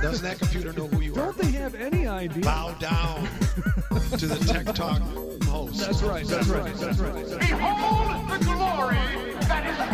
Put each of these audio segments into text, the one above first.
Doesn't that computer know who you are? Don't they have any idea? Bow down to the Tech Talk host. That's right. Behold the glory that is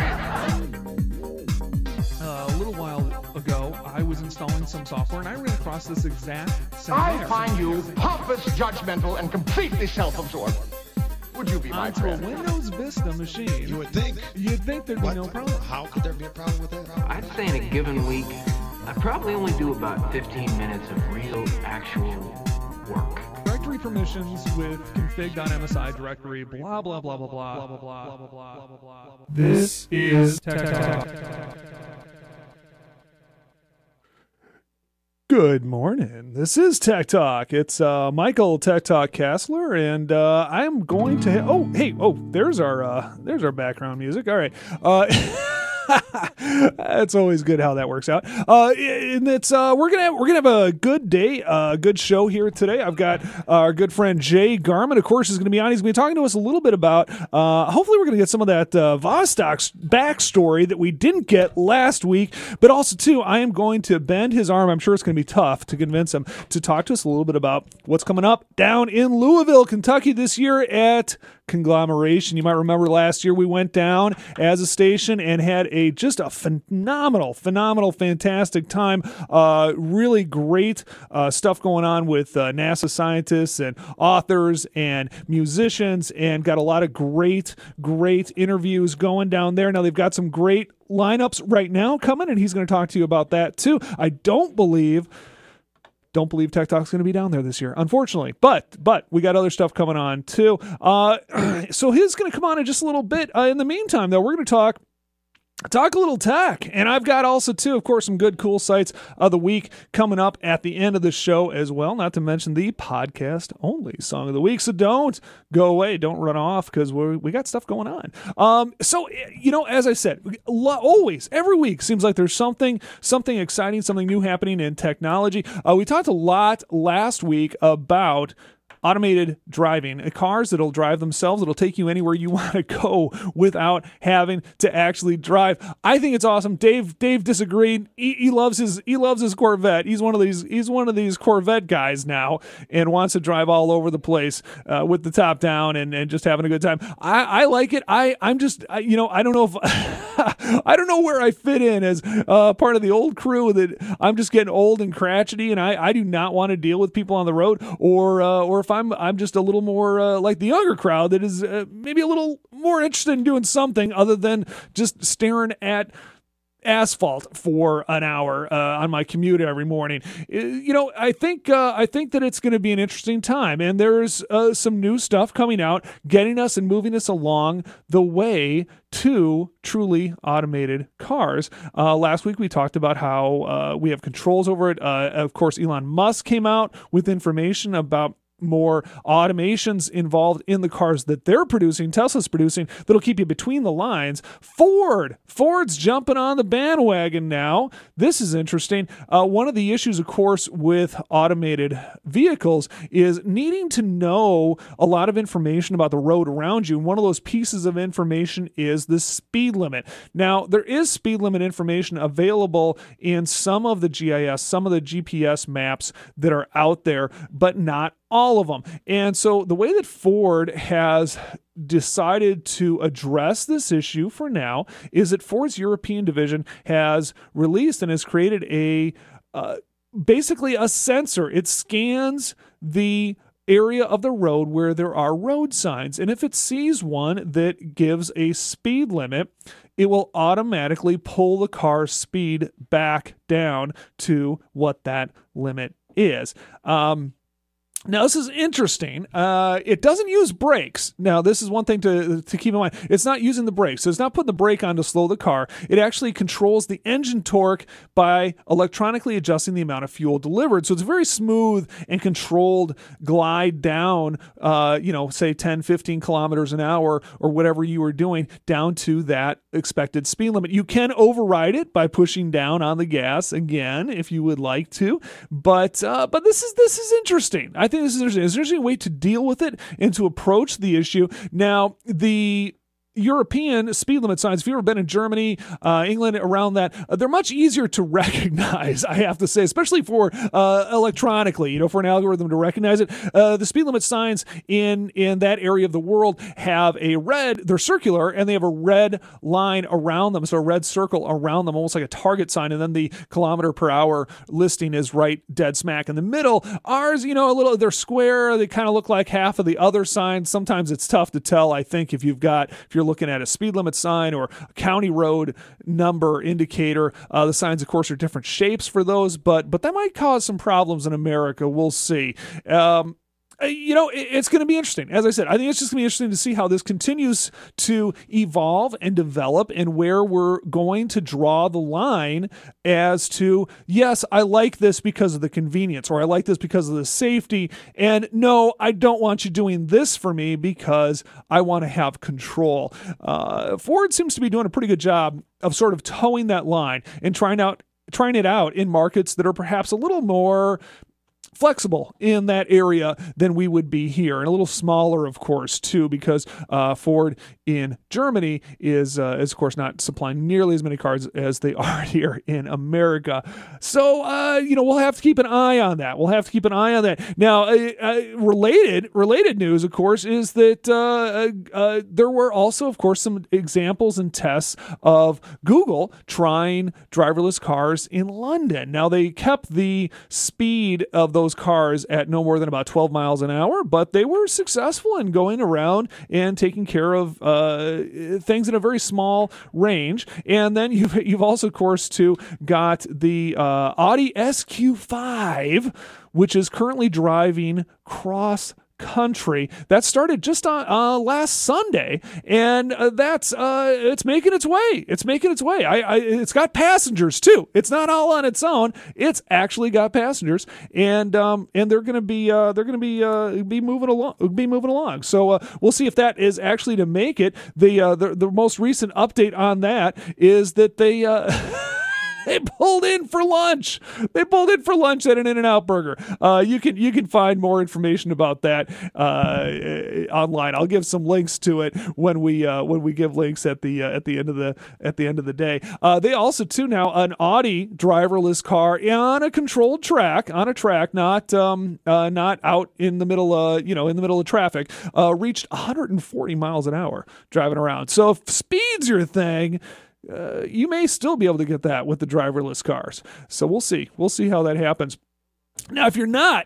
A little while ago, I was installing some software, and I ran across this exact same I error. find you pompous, judgmental, and completely self-absorbed. Would you be my Onto a friend? Windows Vista machine. You would think. You'd think there'd be no problem. How could there be a problem with that? I'd say in a given week, I probably only do about 15 minutes of real, actual work. Directory permissions with config.msi directory, blah, blah, blah, blah, blah, blah, blah, blah, blah, blah, blah, blah. This is Tech Talk. Good morning. This is Tech Talk. It's Michael Tech Talk Kessler, and I'm going to. There's our background music. All right. That's always good how that works out. And it's we're gonna have a good day, a good show here today. I've got our good friend Jay Garman, of course, is going to be on. He's going to be talking to us a little bit about. Hopefully, we're going to get some of that Vostok's backstory that we didn't get last week. But also, too, I am going to bend his arm. I'm sure it's going to be tough to convince him to talk to us a little bit about what's coming up down in Louisville, Kentucky this year at Conglomeration. You might remember last year we went down as a station and had just a phenomenal, fantastic time. Really great stuff going on with NASA scientists and authors and musicians, and got a lot of great interviews going down there. Now they've got some great lineups right now coming, and he's going to talk to you about that too. I don't believe Tech Talk's going to be down there this year, unfortunately. But we got other stuff coming on too. So he's going to come on in just a little bit. In the meantime, though, we're going to talk a little tech, and I've got also too, of course, some good cool sites of the week coming up at the end of the show as well, not to mention the podcast only song of the week. So don't go away, don't run off, because we got stuff going on. So as I said, always every week seems like there's something exciting, something new happening in technology. We talked a lot last week about automated driving, cars that'll drive themselves. It'll take you anywhere you want to go without having to actually drive. I think it's awesome. Dave disagreed. He loves his Corvette. He's one of these Corvette guys now, and wants to drive all over the place with the top down and just having a good time. I like it. I'm just I don't know if I don't know where I fit in as part of the old crew. That I'm just getting old and crotchety, and I do not want to deal with people on the road, or if I'm just a little more like the younger crowd that is maybe a little more interested in doing something other than just staring at asphalt for an hour on my commute every morning. I think that it's going to be an interesting time, and there's some new stuff coming out, getting us and moving us along the way to truly automated cars. Last week we talked about how we have controls over it. Of course, Elon Musk came out with information about more automations involved in the cars that they're producing, Tesla's producing, that'll keep you between the lines. Ford's jumping on the bandwagon now. This is interesting. One of the issues, of course, with automated vehicles is needing to know a lot of information about the road around you. And one of those pieces of information is the speed limit. Now, there is speed limit information available in some of the GIS, some of the GPS maps that are out there, but not all of them. And so the way that Ford has decided to address this issue for now is that Ford's European division has released and has created basically a sensor. It scans the area of the road where there are road signs, and if it sees one that gives a speed limit, it will automatically pull the car's speed back down to what that limit is. Now, this is interesting. It doesn't use brakes. Now, this is one thing to keep in mind. It's not using the brakes. So it's not putting the brake on to slow the car. It actually controls the engine torque by electronically adjusting the amount of fuel delivered. So it's a very smooth and controlled glide down, say 10, 15 kilometers an hour or whatever you were doing down to that expected speed limit. You can override it by pushing down on the gas again if you would like to. But this is interesting. I think this is interesting. Is there a way to deal with it and to approach the issue? Now, the European speed limit signs, if you've ever been in Germany, England, around that, they're much easier to recognize, I have to say, especially for electronically, for an algorithm to recognize it. The speed limit signs in that area of the world have they're circular, and they have a red line around them, so a red circle around them, almost like a target sign, and then the kilometer per hour listing is right dead smack in the middle. Ours, they're square, they kind of look like half of the other signs. Sometimes it's tough to tell, I think, if you're looking at a speed limit sign or a county road number indicator. The signs, of course, are different shapes for those, but that might cause some problems in America. We'll see. It's going to be interesting. As I said, I think it's just going to be interesting to see how this continues to evolve and develop, and where we're going to draw the line as to, yes, I like this because of the convenience, or I like this because of the safety, and no, I don't want you doing this for me because I want to have control. Ford seems to be doing a pretty good job of sort of towing that line and trying it out in markets that are perhaps a little more flexible in that area than we would be here, and a little smaller, of course, too, because Ford in Germany is of course not supplying nearly as many cars as they are here in America. So we'll have to keep an eye on that. Now, related news, of course, is that there were also, of course, some examples and tests of Google trying driverless cars in London. Now, they kept the speed of those cars at no more than about 12 miles an hour, but they were successful in going around and taking care of things in a very small range. And then you've also, of course, too, got the Audi SQ5, which is currently driving cross country. That started just on last Sunday, and that's it's making its way. It's got passengers too. It's not all on its own. It's actually got passengers, and they're going to be moving along. So we'll see if that is actually to make it. The most recent update on that is that they They pulled in for lunch. At an In-N-Out Burger. You can find more information about that online. I'll give some links to it when we give links at the end of the day. They also too now an Audi driverless car on a controlled track, not out in the middle of traffic. Reached 140 miles an hour driving around. So if speed's your thing, you may still be able to get that with the driverless cars. So we'll see how that happens. Now, if you're not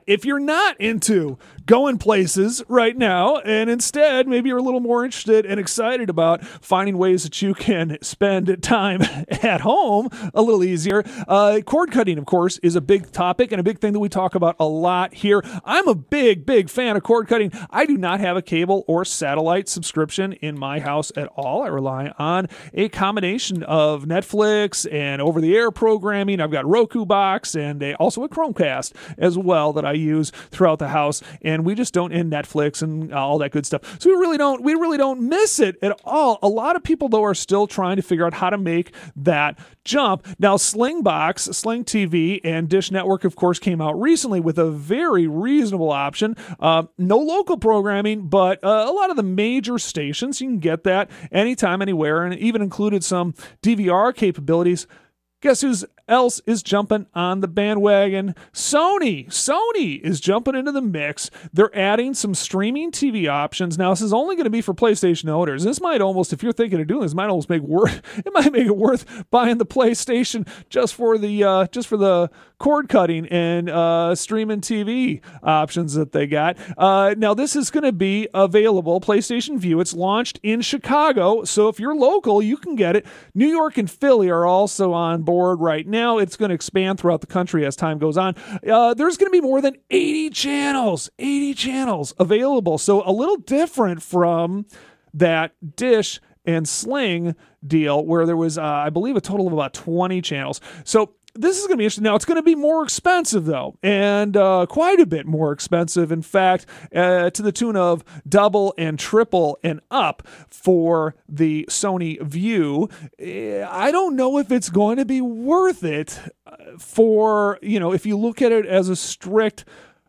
into going places right now, and instead maybe you're a little more interested and excited about finding ways that you can spend time at home a little easier, cord cutting, of course, is a big topic and a big thing that we talk about a lot here. I'm a big fan of cord cutting. I do not have a cable or satellite subscription in my house at all. I rely on a combination of Netflix and over-the-air programming. I've got Roku box and also a Chromecast as well that I use throughout the house, and we just don't end Netflix and all that good stuff. So we really don't miss it at all. A lot of people though are still trying to figure out how to make that jump. Now, Sling TV, and Dish Network, of course, came out recently with a very reasonable option. No local programming, but a lot of the major stations, you can get that anytime, anywhere, and it even included some DVR capabilities. Guess who else is jumping on the bandwagon? Sony is jumping into the mix. They're adding some streaming TV options. Now, this is only going to be for PlayStation owners. This might almost, if you're thinking of doing this, might almost make it worth buying the PlayStation just for the cord cutting and streaming TV options that they got. Now, this is going to be available, PlayStation Vue. It's launched in Chicago, so if you're local, you can get it. New York and Philly are also on board right now. It's going to expand throughout the country as time goes on. There's going to be more than 80 channels available. So a little different from that Dish and Sling deal where there was, I believe, a total of about 20 channels. So this is going to be interesting. Now, it's going to be more expensive, though, and quite a bit more expensive. In fact, to the tune of double and triple and up for the Sony Vue. I don't know if it's going to be worth it for, if you look at it as a strict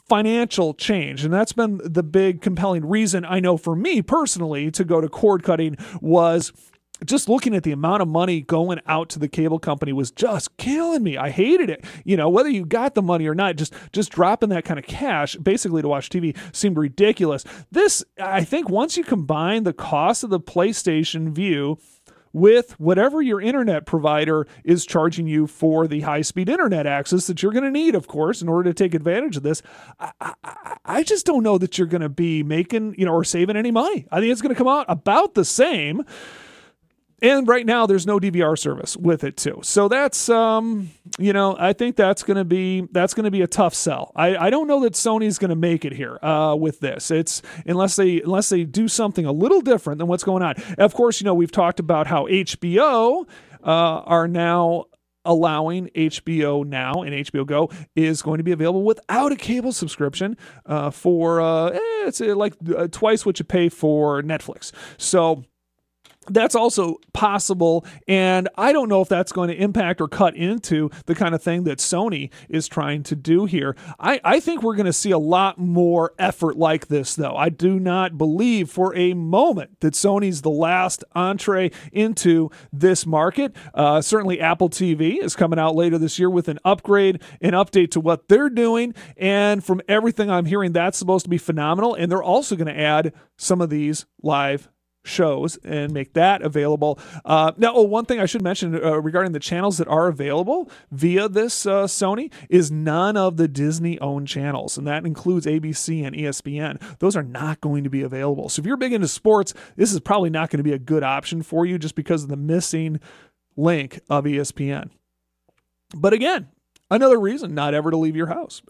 financial change. And that's been the big compelling reason I know for me personally to go to cord cutting was just looking at the amount of money going out to the cable company was just killing me. I hated it. Whether you got the money or not, just dropping that kind of cash basically to watch TV seemed ridiculous. This, I think once you combine the cost of the PlayStation Vue with whatever your internet provider is charging you for the high-speed internet access that you're going to need, of course, in order to take advantage of this, I just don't know that you're going to be making, or saving any money. I think it's going to come out about the same. And right now, there's no DVR service with it too. So that's, I think that's going to be a tough sell. I don't know that Sony's going to make it here with this. It's unless they do something a little different than what's going on. Of course, we've talked about how HBO are now allowing HBO Now and HBO Go is going to be available without a cable subscription for it's like twice what you pay for Netflix. So that's also possible, and I don't know if that's going to impact or cut into the kind of thing that Sony is trying to do here. I think we're going to see a lot more effort like this, though. I do not believe for a moment that Sony's the last entree into this market. Certainly Apple TV is coming out later this year with an upgrade, an update to what they're doing, and from everything I'm hearing, that's supposed to be phenomenal, and they're also going to add some of these live shows and make that available. Now, one thing I should mention regarding the channels that are available via this Sony is none of the Disney-owned channels, and that includes ABC and ESPN. Those are not going to be available. So if you're big into sports, this is probably not going to be a good option for you just because of the missing link of ESPN. But again, another reason not ever to leave your house.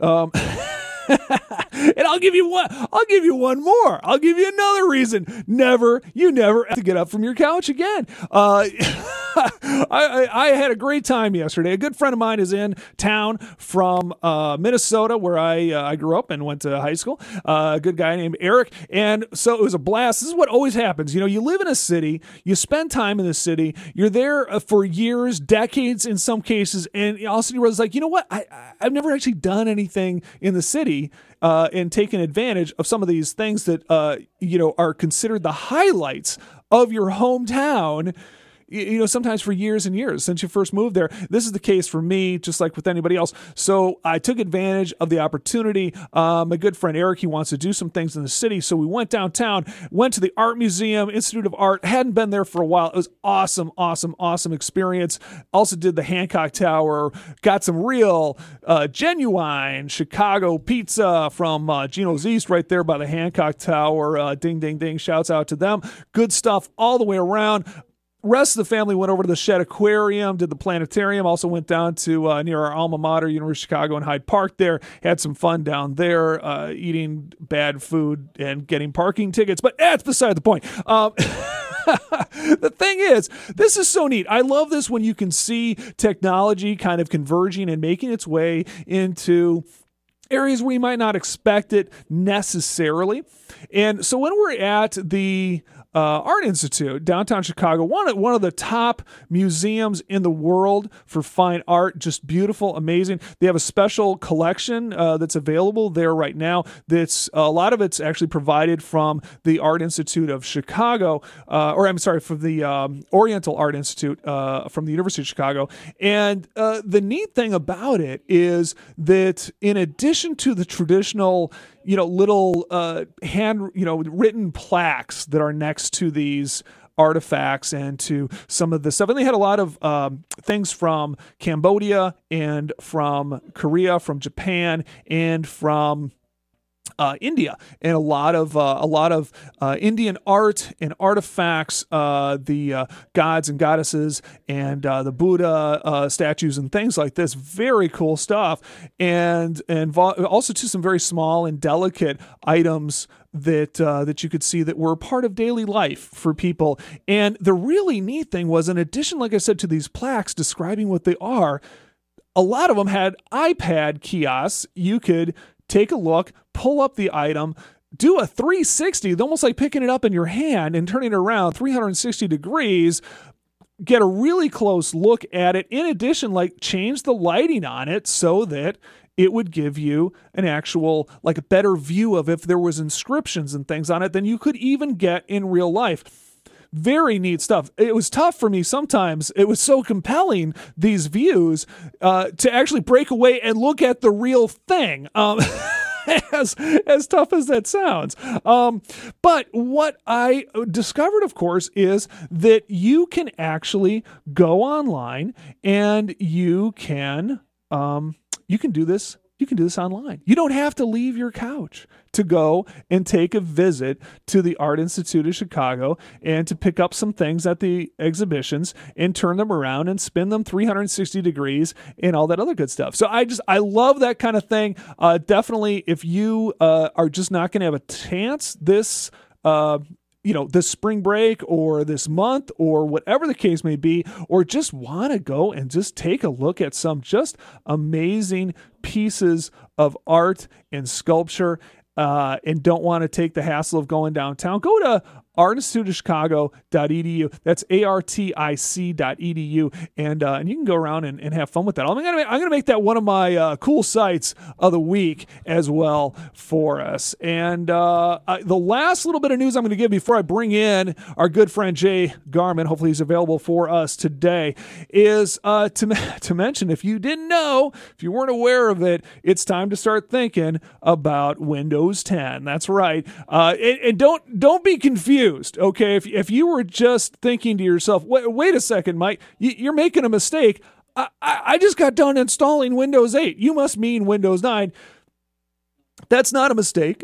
And I'll give you one more. I'll give you another reason. You never have to get up from your couch again. I had a great time yesterday. A good friend of mine is in town from Minnesota, where I grew up and went to high school. A good guy named Eric. And so it was a blast. This is what always happens. You live in a city, you spend time in the city, you're there for years, decades in some cases, and all of a sudden you realize, like, you know what? I've never actually done anything in the city and taken advantage of some of these things that are considered the highlights of your hometown. Sometimes for years and years since you first moved there. This is the case for me, just like with anybody else. So I took advantage of the opportunity. My good friend Eric, he wants to do some things in the city. So we went downtown, went to the Art Museum, Institute of Art, hadn't been there for a while. It was awesome experience. Also did the Hancock Tower, got some real, genuine Chicago pizza from Gino's East right there by the Hancock Tower. Ding, ding, ding. Shouts out to them. Good stuff all the way around. Rest of the family went over to the Shedd Aquarium, did the planetarium, also went down to near our alma mater, University of Chicago, and Hyde Park there, had some fun down there, eating bad food and getting parking tickets, but that's beside the point. The thing is, this is so neat. I love this when you can see technology kind of converging and making its way into areas where you might not expect it necessarily. And so when we're at the Art Institute, downtown Chicago, one of the top museums in the world for fine art, just beautiful, amazing. They have a special collection that's available there right now. That's a lot of it's actually provided from the Art Institute of Chicago, from the Oriental Art Institute from the University of Chicago. And the neat thing about it is that in addition to the traditional little written plaques that are next to these artifacts and to some of the stuff. And they had a lot of things from Cambodia and from Korea, from Japan, and from India, and a lot of Indian art and artifacts, the gods and goddesses and the Buddha statues and things like this. Very cool stuff, and also to some very small and delicate items that you could see that were part of daily life for people. And the really neat thing was, in addition, like I said, to these plaques describing what they are, a lot of them had iPad kiosks. You could take a look, pull up the item, do a 360, almost like picking it up in your hand and turning it around 360 degrees, get a really close look at it. In addition, like change the lighting on it so that it would give you an actual, like a better view of if there was inscriptions and things on it than you could even get in real life. Very neat stuff. It was tough for me sometimes. It was so compelling, these views, to actually break away and look at the real thing. As tough as that sounds. But what I discovered, of course, is that you can actually go online and you can do this. You can do this online. You don't have to leave your couch to go and take a visit to the Art Institute of Chicago and to pick up some things at the exhibitions and turn them around and spin them 360 degrees and all that other good stuff. So I love that kind of thing. Definitely, if you are just not going to have a chance this this spring break or this month or whatever the case may be, or just want to go and just take a look at some just amazing pieces of art and sculpture, and don't want to take the hassle of going downtown, go to artinstituteofchicago.edu. That's artic.edu, and you can go around and have fun with that. I'm gonna make that one of my cool sites of the week as well for us. And the last little bit of news I'm going to give before I bring in our good friend Jay Garman, hopefully he's available for us today, is to mention, if you didn't know, if you weren't aware of it, it's time to start thinking about Windows 10. That's right, and don't be confused. Okay, if you were just thinking to yourself, wait a second, Mike, you're making a mistake. I just got done installing Windows 8. You must mean Windows 9. That's not a mistake.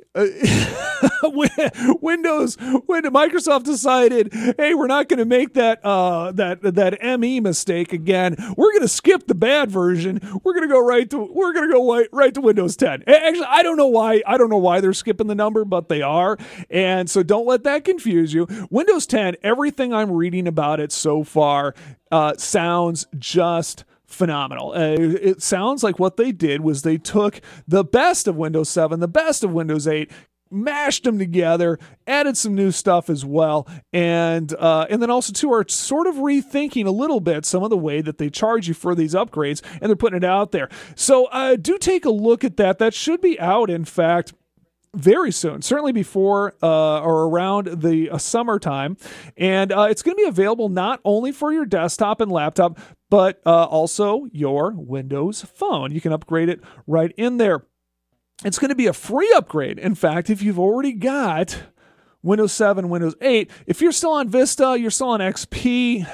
Microsoft decided, hey, we're not going to make that ME mistake again. We're going to skip the bad version. We're going to go right to Windows 10. Actually, I don't know why they're skipping the number, but they are. And so don't let that confuse you. Windows 10, everything I'm reading about it so far sounds just phenomenal. It sounds like what they did was they took the best of Windows 7, the best of Windows 8, mashed them together, added some new stuff as well, and then also too are sort of rethinking a little bit some of the way that they charge you for these upgrades, and they're putting it out there. So do take a look at that. That should be out, in fact, very soon, certainly before or around the summertime. And it's going to be available not only for your desktop and laptop, but also your Windows Phone. You can upgrade it right in there. It's going to be a free upgrade. In fact, if you've already got Windows 7, Windows 8, if you're still on Vista, you're still on XP,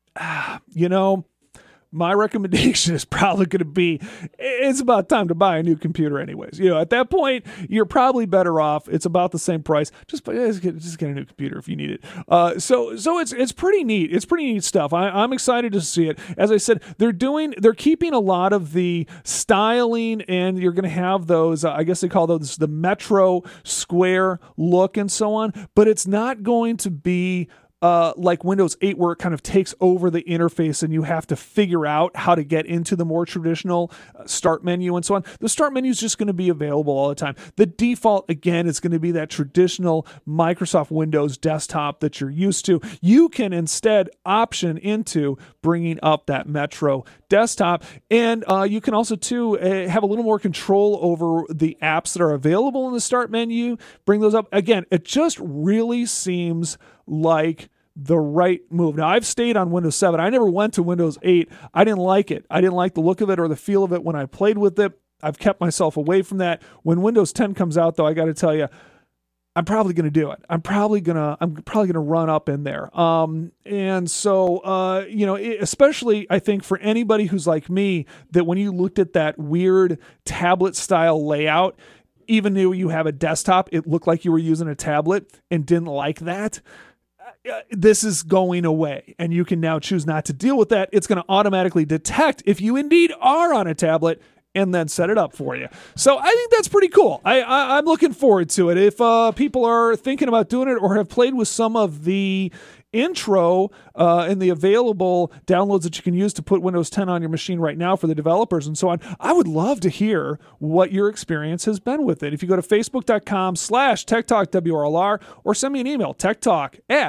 my recommendation is probably going to be, it's about time to buy a new computer anyways. At that point, you're probably better off. It's about the same price. Just get a new computer if you need it. So it's pretty neat. It's pretty neat stuff. I'm excited to see it. As I said, they're keeping a lot of the styling, and you're going to have those, I guess they call those the Metro square look and so on, but it's not going to be like Windows 8, where it kind of takes over the interface and you have to figure out how to get into the more traditional start menu and so on. The start menu is just going to be available all the time. The default, again, is going to be that traditional Microsoft Windows desktop that you're used to. You can instead option into bringing up that Metro desktop, and you can also too have a little more control over the apps that are available in the start menu. Bring those up. Again, it just really seems like the right move. Now, I've stayed on Windows 7. I never went to Windows 8. I didn't like it. I didn't like the look of it or the feel of it when I played with it. I've kept myself away from that. When Windows 10 comes out, though, I got to tell you, I'm probably going to do it. I'm probably going to run up in there. And so, especially I think for anybody who's like me, that when you looked at that weird tablet style layout, even though you have a desktop, it looked like you were using a tablet and didn't like that. This is going away, and you can now choose not to deal with that. It's going to automatically detect if you indeed are on a tablet and then set it up for you. So I think that's pretty cool. I'm looking forward to it. If people are thinking about doing it or have played with some of the intro and the available downloads that you can use to put Windows 10 on your machine right now for the developers and so on, I would love to hear what your experience has been with it. If you go to facebook.com/TechTalkWRLR or send me an email, techtalk@techtalkwrlr.com.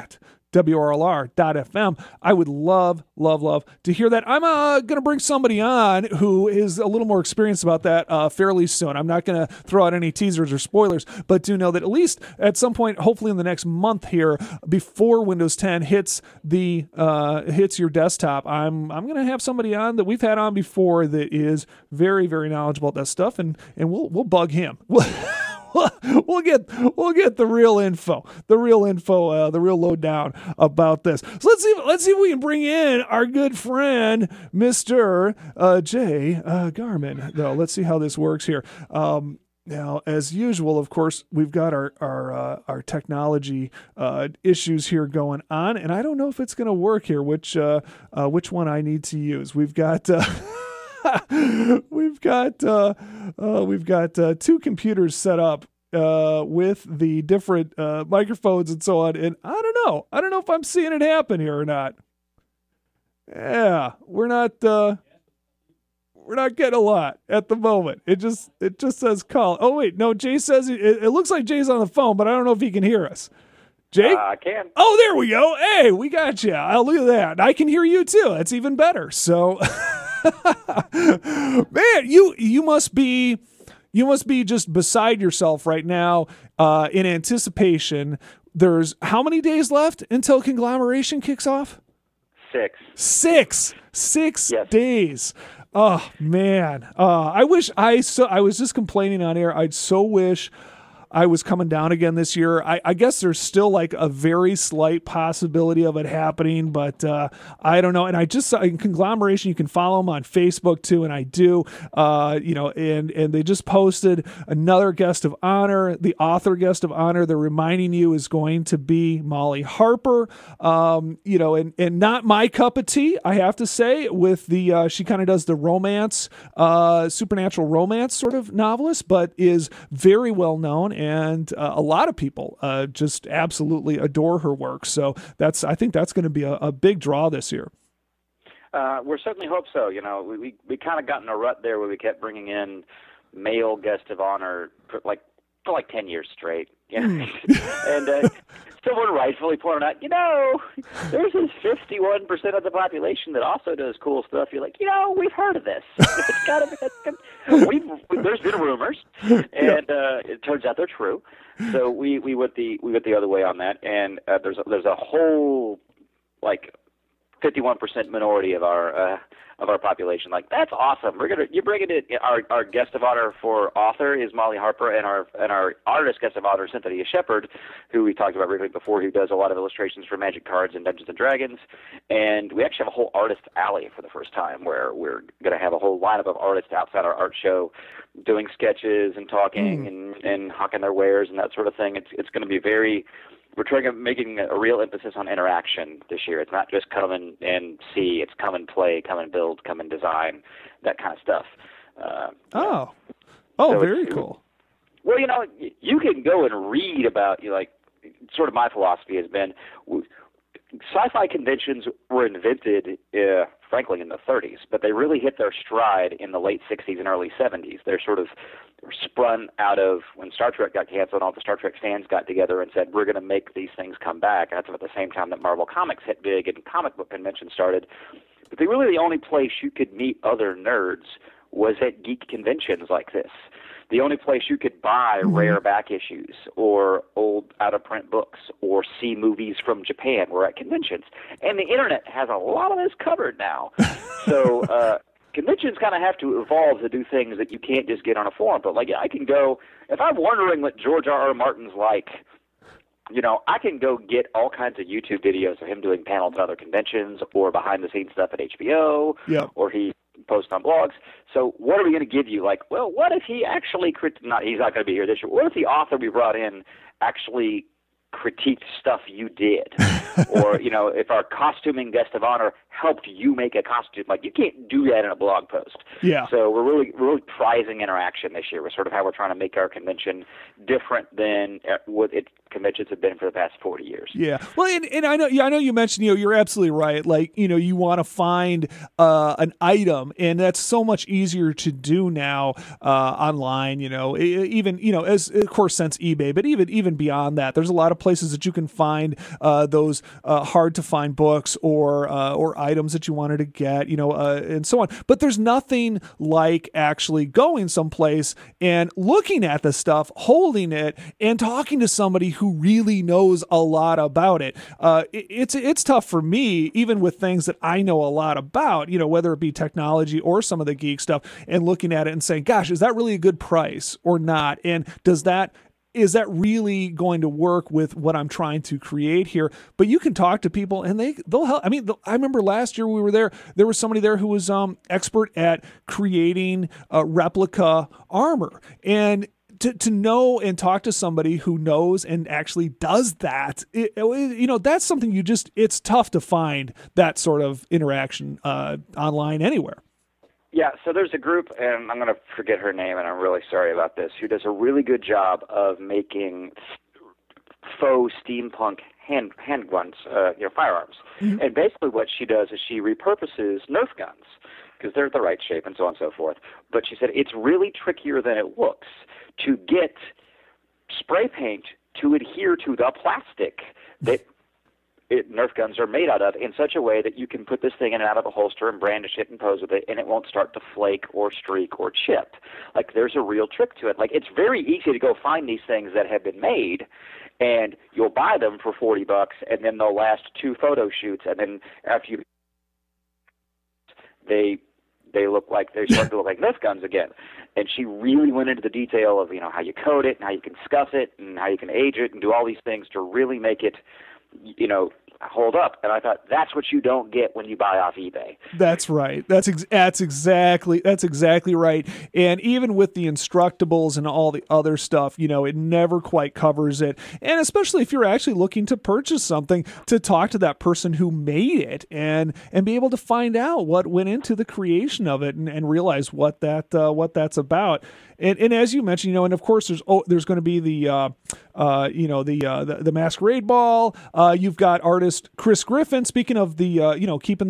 WRLR.FM. I would love to hear that. I'm going to bring somebody on who is a little more experienced about that fairly soon. I'm not going to throw out any teasers or spoilers, but do know that at least at some point, hopefully in the next month here, before Windows 10 hits your desktop, I'm going to have somebody on that we've had on before that is very, very knowledgeable about that stuff, and we'll bug him. We'll get the real info, the real lowdown about this. So let's see if we can bring in our good friend, Mr. Jay Garman. Though, let's see how this works here. Now, as usual, of course, we've got our technology issues here going on, and I don't know if it's going to work here. Which one I need to use? We've got. We've got two computers set up with the different microphones and so on, and I don't know if I'm seeing it happen here or not. Yeah, we're not getting a lot at the moment. It just says call. Oh wait, no, Jay says it looks like Jay's on the phone, but I don't know if he can hear us. Jay? I can. Oh, there we go. Hey, we got you. I'll look at that. I can hear you too. That's even better. So. Man, you must be just beside yourself right now in anticipation. There's how many days left until conglomeration kicks off? 6. 6 Yes. days. Oh man. I wish I was just complaining on air. I'd so wish I was coming down again this year. I guess there's still like a very slight possibility of it happening, but I don't know. And I just saw in Conglomeration, you can follow them on Facebook too, and I do. And they just posted another guest of honor, the author guest of honor. They're reminding you is going to be Molly Harper. And not my cup of tea, I have to say. With the she kind of does the romance, supernatural romance sort of novelist, but is very well known. And a lot of people just absolutely adore her work. So I think that's going to be a big draw this year. We certainly hope so. You know, we kind of got in a rut there where we kept bringing in male guest of honor for like 10 years straight. You know? And someone rightfully pointed out, there's this 51% of the population that also does cool stuff. You're like, we've heard of this. It's gotta be. There's been rumors, and it turns out they're true. So we went the other way on that, and there's a whole 51% minority of our population. Like, that's awesome. You're bringing it. Our guest of honor for author is Molly Harper, and our artist guest of honor, Cynthia Shepard, who we talked about briefly before, who does a lot of illustrations for Magic cards and Dungeons and Dragons. And we actually have a whole artist alley for the first time, where we're going to have a whole lineup of artists outside our art show, doing sketches and talking and hawking their wares and that sort of thing. It's going to be very. We're making a real emphasis on interaction this year. It's not just come and see. It's come and play, come and build, come and design, that kind of stuff. So very cool. Well, you can go and read about, sort of my philosophy has been, sci-fi conventions were invented, frankly, in the 30s, but they really hit their stride in the late 60s and early 70s. They're sort of sprung out of when Star Trek got canceled. All the Star Trek fans got together and said, we're going to make these things come back. And that's about the same time that Marvel Comics hit big and comic book conventions started. But really the only place you could meet other nerds was at geek conventions like this. The only place you could buy rare back issues or old out-of-print books or see movies from Japan were at conventions. And the Internet has a lot of this covered now. So conventions kind of have to evolve to do things that you can't just get on a forum. But, I can go – if I'm wondering what George R.R. Martin's like, I can go get all kinds of YouTube videos of him doing panels at other conventions or behind-the-scenes stuff at HBO, or he posts on blogs. So what are we going to give you? What if he actually he's not going to be here this year. What if the author we brought in actually critiqued stuff you did? Or, if our costuming guest of honor helped you make a costume, you can't do that in a blog post. Yeah. So we're really prizing interaction this year. We're sort of how we're trying to make our convention different than what it conventions have been for the past 40 years. Yeah. Well, and I know you mentioned, you're absolutely right. Like, you want to find an item, and that's so much easier to do now online, even, as of course since eBay, but even beyond that, there's a lot of places that you can find those hard to find books or items that you wanted to get, and so on. But there's nothing like actually going someplace and looking at the stuff, holding it, and talking to somebody who really knows a lot about it. It's tough for me, even with things that I know a lot about, whether it be technology or some of the geek stuff, and looking at it and saying, gosh, is that really a good price or not? And is that really going to work with what I'm trying to create here? But you can talk to people and they'll help. I mean, I remember last year we were there was somebody there who was expert at creating replica armor, and to know and talk to somebody who knows and actually does that, that's something it's tough to find that sort of interaction online anywhere. Yeah, so there's a group, and I'm going to forget her name, and I'm really sorry about this, who does a really good job of making faux steampunk handguns, firearms. Mm-hmm. And basically what she does is she repurposes Nerf guns because they're the right shape and so on and so forth. But she said it's really trickier than it looks to get spray paint to adhere to the plastic that Nerf guns are made out of in such a way that you can put this thing in and out of a holster and brandish it and pose with it, and it won't start to flake or streak or chip. Like, there's a real trick to it. Like, it's very easy to go find these things that have been made, and you'll buy them for $40, and then they'll last 2 photo shoots, and then after you they start to look like Nerf guns again. And she really went into the detail of, how you coat it and how you can scuff it and how you can age it and do all these things to really make it, hold up. And I thought, that's what you don't get when you buy off eBay. That's right. That's exactly right. And even with the Instructables and all the other stuff, it never quite covers it. And especially if you're actually looking to purchase something, to talk to that person who made it and be able to find out what went into the creation of it and realize what that's about. And as you mentioned, and of course there's going to be the Masquerade Ball. You've got artist Chris Griffin. Speaking of the keeping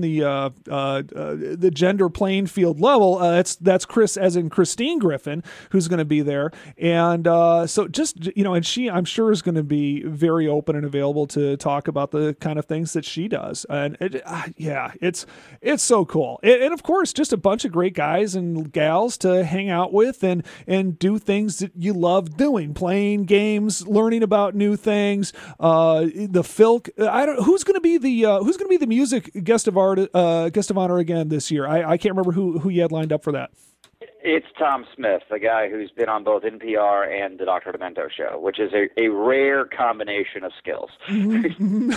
the gender playing field level, that's Chris as in Christine Griffin, who's going to be there. And so just and she, I'm sure, is going to be very open and available to talk about the kind of things that she does. And it's so cool. And of course, just a bunch of great guys and gals to hang out with and do things that you love doing, playing games, learning about new things. The Filk, who's going to be the music guest of honor again this year? I can't remember who you had lined up for that. It's Tom Smith, the guy who's been on both NPR and the Dr. Demento show, which is a rare combination of skills. Mm-hmm.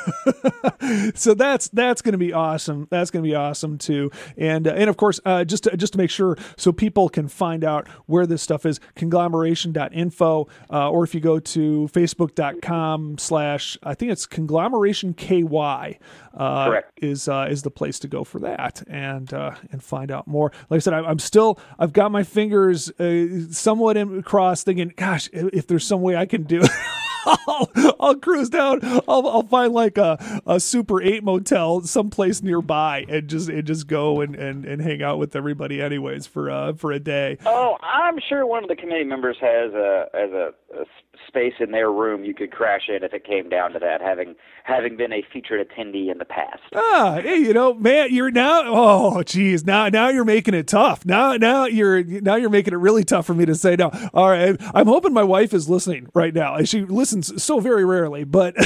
So that's going to be awesome. That's going to be awesome too. And of course, just to make sure so people can find out where this stuff is, conglomeration.info, or if you go to facebook.com/ I think it's conglomerationky. Correct. Is the place to go for that and find out more. Like I said, I've got my fingers somewhat crossed, thinking, gosh, if there's some way I can do it, I'll cruise down. I'll find like a Super 8 motel someplace nearby and just go and hang out with everybody anyways for a day. Oh, I'm sure one of the committee members has a space in their room you could crash in if it came down to that, having been a featured attendee in the past. Hey, man, you're now. Oh, geez, now you're making it tough. Now you're making it really tough for me to say no. All right, I'm hoping my wife is listening right now. She listens so very rarely, but.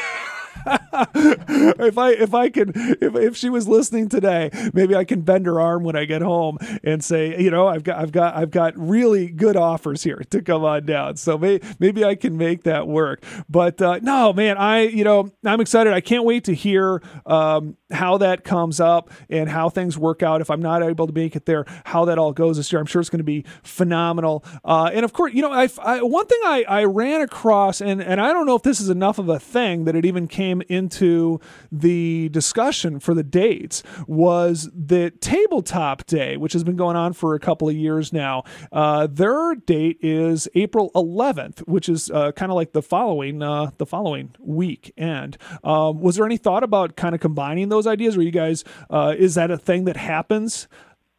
if she was listening today, maybe I can bend her arm when I get home and say, I've got really good offers here to come on down. So maybe I can make that work. But no, man, I'm excited. I can't wait to hear how that comes up and how things work out. If I'm not able to make it there, how that all goes this year. I'm sure it's going to be phenomenal. And of course, one thing I ran across, and I don't know if this is enough of a thing that it even came came into the discussion for the dates was that Tabletop Day, which has been going on for a couple of years now, their date is April 11th, which is kind of like the following week. And was there any thought about kind of combining those ideas? Or you guys, is that a thing that happens?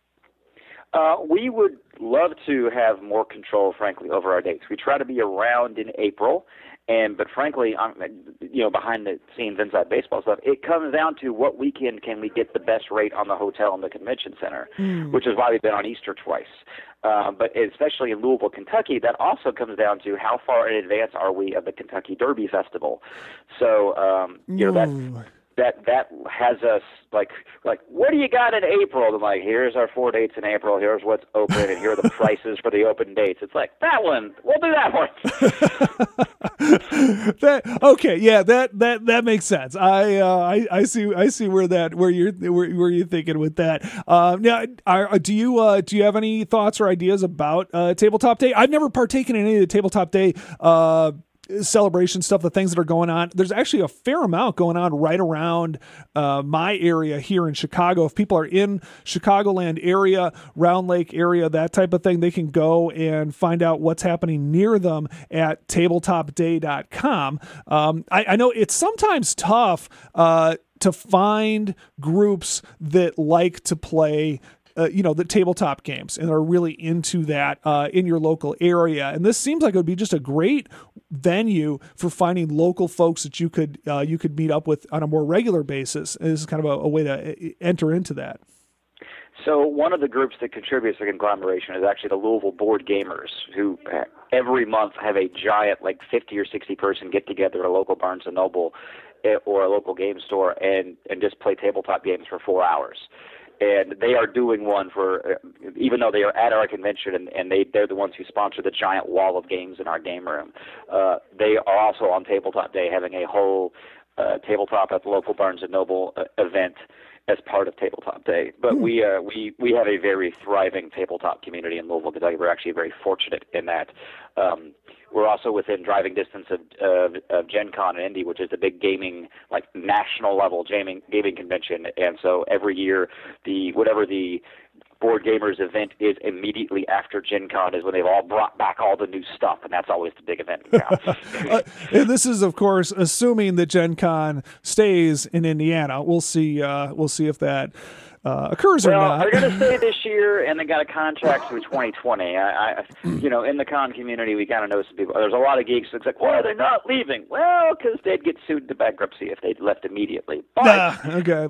We would love to have more control, frankly, over our dates. We try to be around in April, but frankly, behind the scenes inside baseball stuff, it comes down to what weekend can we get the best rate on the hotel and the convention center, which is why we've been on Easter twice. But especially in Louisville, Kentucky, that also comes down to how far in advance are we of the Kentucky Derby Festival. So, that has us like, what do you got in April? And like, here's our 4 dates in April. Here's what's open, and here are the prices for the open dates. It's like that one. We'll do that one. Okay, yeah, that makes sense. I see where you're thinking with that. Now, do you have any thoughts or ideas about Tabletop Day? I've never partaken in any of the Tabletop Day celebration stuff, the things that are going on. There's actually a fair amount going on right around my area here in Chicago. If people are in Chicagoland area, Round Lake area, that type of thing, they can go and find out what's happening near them at tabletopday.com. I know it's sometimes tough to find groups that like to play the tabletop games and are really into that in your local area. And this seems like it would be just a great venue for finding local folks that you could meet up with on a more regular basis. And this is kind of a way to enter into that. So one of the groups that contributes to the conglomeration is actually the Louisville Board Gamers, who every month have a giant, like 50 or 60 person get together at a local Barnes & Noble or a local game store and just play tabletop games for 4 hours. And they are doing one for, even though they are at our convention and they're the ones who sponsor the giant wall of games in our game room. They are also on Tabletop Day having a whole tabletop at the local Barnes & Noble event as part of Tabletop Day. But we have a very thriving tabletop community in Louisville, Kentucky. We're actually very fortunate in that. We're also within driving distance of Gen Con in Indy, which is the big gaming, like national level gaming convention. And so every year, whatever the Board Gamers event is immediately after Gen Con is when they've all brought back all the new stuff, and that's always the big event in town. And this is, of course, assuming that Gen Con stays in Indiana. We'll see if that occurs or not. They're going to stay this year, and they got a contract through 2020. In the con community, we kind of know some people. There's a lot of geeks that's like, why are they not leaving? Well, because they'd get sued into bankruptcy if they'd left immediately. But, okay.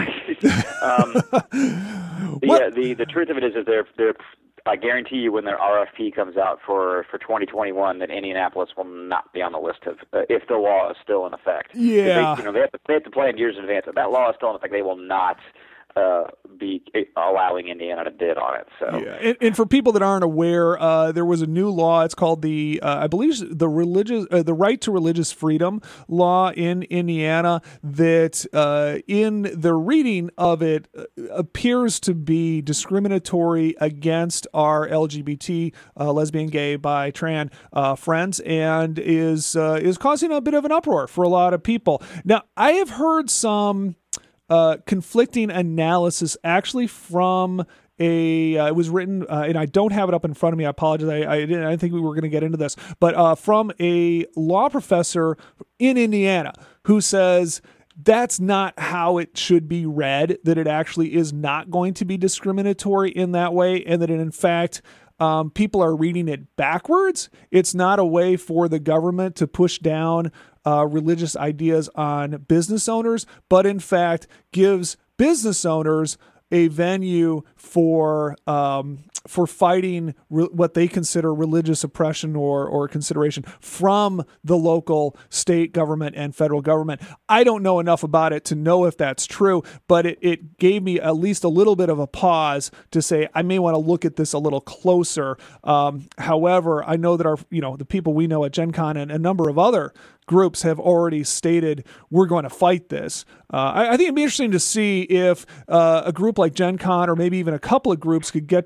The truth of it is they're I guarantee you when their RFP comes out for 2021 that Indianapolis will not be on the list of if the law is still in effect. Yeah. They have to plan years in advance. If that law is still in effect, they will not be allowing Indiana to bid on it. So, yeah. And for people that aren't aware, there was a new law. It's called the I believe the right to religious freedom law in Indiana. That in the reading of it appears to be discriminatory against our LGBT, lesbian, gay, bi, trans friends, and is causing a bit of an uproar for a lot of people. Now, I have heard some conflicting analysis actually from it was written, and I don't have it up in front of me. I apologize. I didn't think we were going to get into this, but from a law professor in Indiana who says that's not how it should be read, that it actually is not going to be discriminatory in that way, and that in fact, people are reading it backwards. It's not a way for the government to push down religious ideas on business owners, but in fact gives business owners a venue for fighting what they consider religious oppression or consideration from the local state government and federal government. I don't know enough about it to know if that's true, but it gave me at least a little bit of a pause to say I may want to look at this a little closer. However, I know that the people we know at Gen Con and a number of other groups have already stated we're going to fight this. I think it'd be interesting to see if a group like Gen Con or maybe even a couple of groups could get together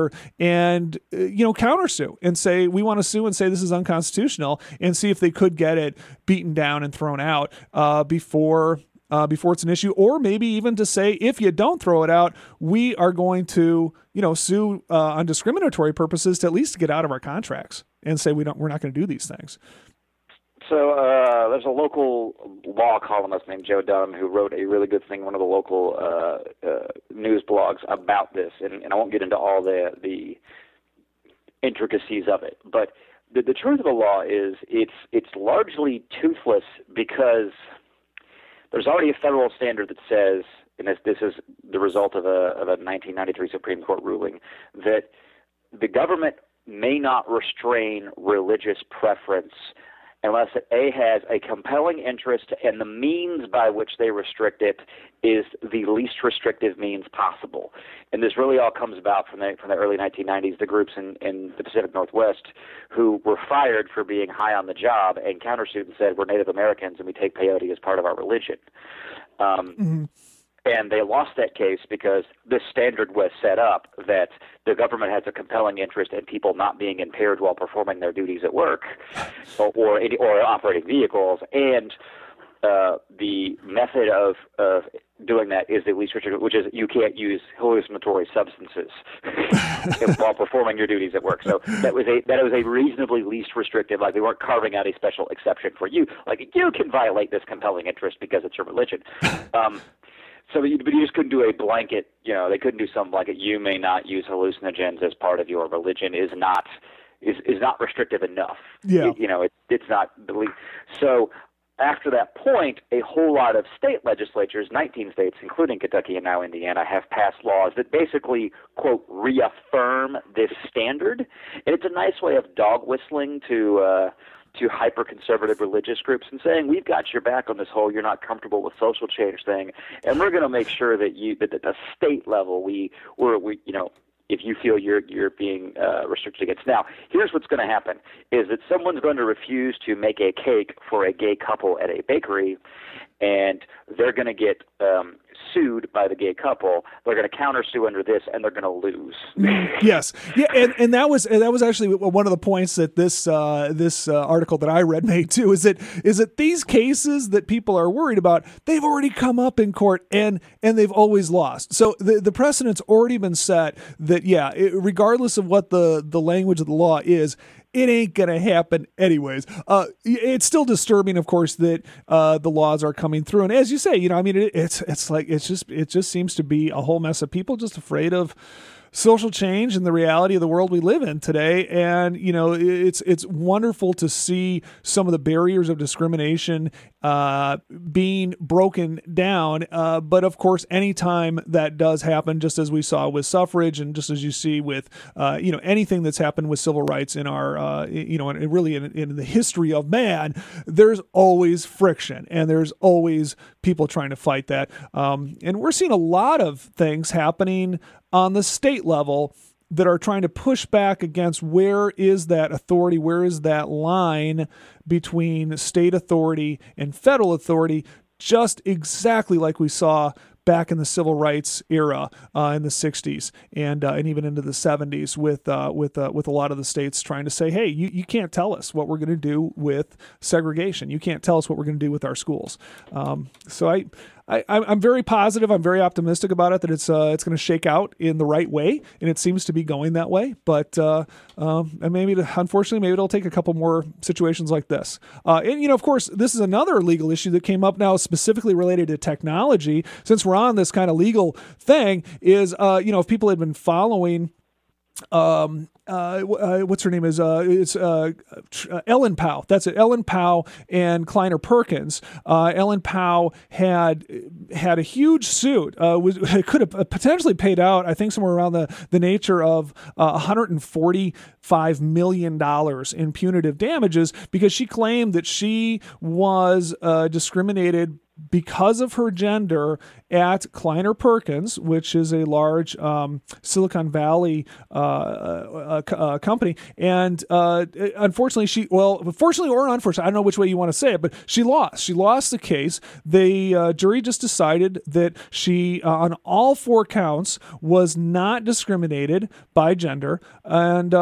together and countersue and say we want to sue and say this is unconstitutional and see if they could get it beaten down and thrown out before it's an issue, or maybe even to say if you don't throw it out, we are going to sue on discriminatory purposes to at least get out of our contracts and say we're not going to do these things. So there's a local law columnist named Joe Dunham who wrote a really good thing in one of the local news blogs about this, and I won't get into all the intricacies of it, but the truth of the law is it's largely toothless because there's already a federal standard that says, and this is the result of a 1993 Supreme Court ruling, that the government may not restrain religious preference unless it has a compelling interest, and the means by which they restrict it is the least restrictive means possible. And this really all comes about from the early 1990s, the groups in the Pacific Northwest who were fired for being high on the job and countersued and said, we're Native Americans and we take peyote as part of our religion. And they lost that case because this standard was set up that the government has a compelling interest in people not being impaired while performing their duties at work or operating vehicles. And the method of doing that is the least restrictive, which is you can't use hallucinatory substances while performing your duties at work. So that was a reasonably least restrictive, like they weren't carving out a special exception for you. Like you can violate this compelling interest because it's your religion. But you just couldn't do a blanket, they couldn't do some blanket, you may not use hallucinogens as part of your religion is not restrictive enough. Yeah. It's not. So after that point, a whole lot of state legislatures, 19 states, including Kentucky and now Indiana, have passed laws that basically, quote, reaffirm this standard. And it's a nice way of dog whistling to hyper-conservative religious groups and saying, we've got your back on this whole you're not comfortable with social change thing, and we're going to make sure that at the state level if you feel you're being restricted against. Now, here's what's going to happen, is that someone's going to refuse to make a cake for a gay couple at a bakery, and they're going to get sued by the gay couple. They're going to countersue under this, and they're going to lose. Yes, yeah, and that was actually one of the points that this article that I read made too. Is that these cases that people are worried about, they've already come up in court and they've always lost. So the precedent's already been set that regardless of what the language of the law is, it ain't going to happen anyways. It's still disturbing, of course, that the laws are coming through. And as you say, it just seems to be a whole mess of people just afraid of social change and the reality of the world we live in today. And, it's wonderful to see some of the barriers of discrimination being broken down. But of course, anytime that does happen, just as we saw with suffrage and just as you see with, anything that's happened with civil rights in our, really in the history of man, there's always friction and there's always people trying to fight that. And we're seeing a lot of things happening on the state level that are trying to push back against where is that authority, where is that line between state authority and federal authority, just exactly like we saw back in the civil rights era in the 60s and even into the 70s with a lot of the states trying to say, hey, you can't tell us what we're going to do with segregation. You can't tell us what we're going to do with our schools. So I'm very positive. I'm very optimistic about it that it's going to shake out in the right way, and it seems to be going that way. But unfortunately, maybe it'll take a couple more situations like this. And of course, this is another legal issue that came up now, specifically related to technology. Since we're on this kind of legal thing, is if people had been following. What's her name is it's Ellen Pao. That's it. Ellen Pao and Kleiner Perkins. Ellen Pao had a huge suit. Could have potentially paid out, I think, somewhere around the nature of $145 million in punitive damages because she claimed that she was discriminated because of her gender at Kleiner Perkins, which is a large Silicon Valley company. And unfortunately, fortunately or unfortunately, I don't know which way you want to say it, but she lost. She lost the case. The jury just decided that she, on all 4 counts, was not discriminated by gender. And,